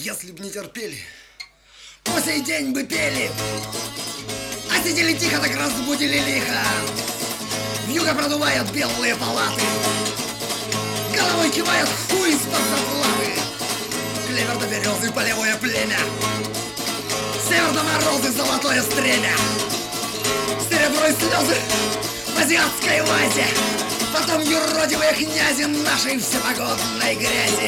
Если б не терпели, по сей день бы пели, а сидели тихо, так разбудили лихо. Вьюга продувает белые палаты, головой кивает хуй из-под заплаты. Клевер до березы, полевое племя, север до морозы, золотое стремя, серебро и слезы в азиатской вазе, потом юродивые князи нашей всепогодной грязи.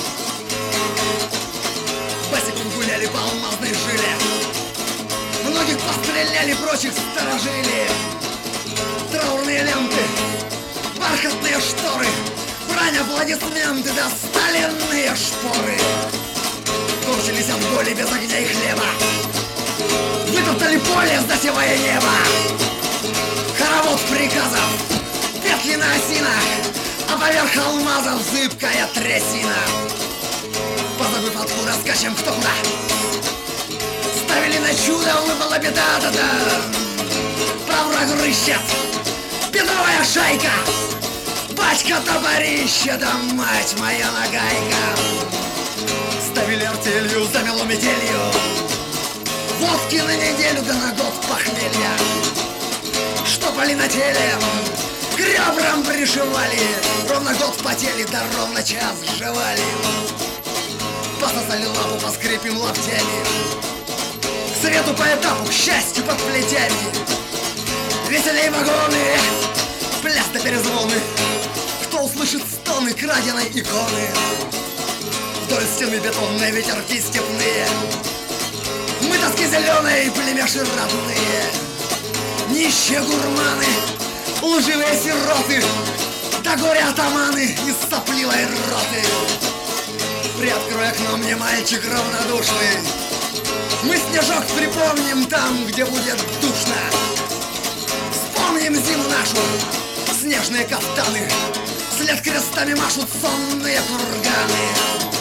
Босиком гуляли по алмазной жиле, многих постреляли, прочих сторожили. Траурные ленты, бархатные шторы, брань, аплодисменты, да сталинные шпоры. Корчились от боли без огня и хлеба, вытоптали поле, засевая небо. Хоровод приказов, петли на осинах, а поверх алмазов зыбкая трясина. Позабыв откуда, скачем кто куда, ставили на чудо, выпала беда, да-да. Правраг рыщет, бедовая шайка, батька топорище, да мать моя нагайка. Ставили артелью, замело метелью, водки на неделю, да на год похмелья. Штопали на теле, к ребрам пришивали, ровно год потели, да ровно час жевали. Пососали лапу, поскрипим лаптями, к свету по этапу, к счастью под плетями. Веселей вагоны, пляс до перезвоны, кто услышит стоны краденой иконы. Вдоль стены бетонные ветерки степные, мы тоски зеленые, племеши родные. Нищие гурманы, лживые сироты, да горе атаманы из сопливой роты. Приоткрой окно мне, мальчик равнодушный, мы снежок припомним там, где будет душно. Вспомним зиму нашу, снежные кафтаны, вслед крестами машут сонные курганы.